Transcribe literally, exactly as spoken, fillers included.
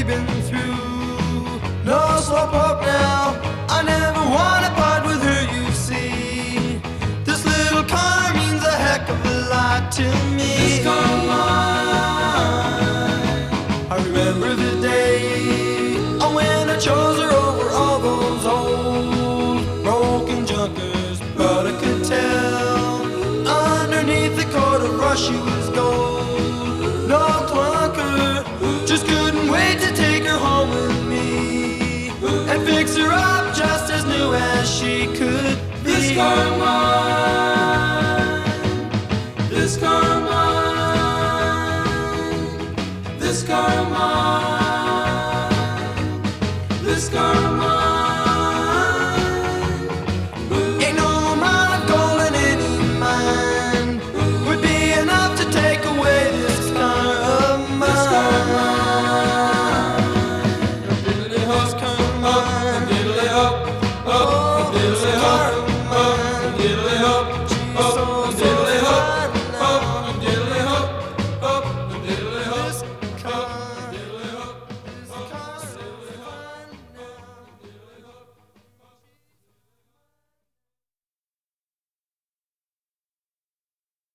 been through. No slowpoke now, I never wanna part with her, you see. This little car means a heck of a lot to me. This car of mine. I remember the day oh, when I chose her over all those old broken junkers. But I could tell underneath the coat of rush she was gold. No clunker, just couldn't wait to take her home with me and fix her up just as new as she could be. This car of mine. This car of mine. This car of mine.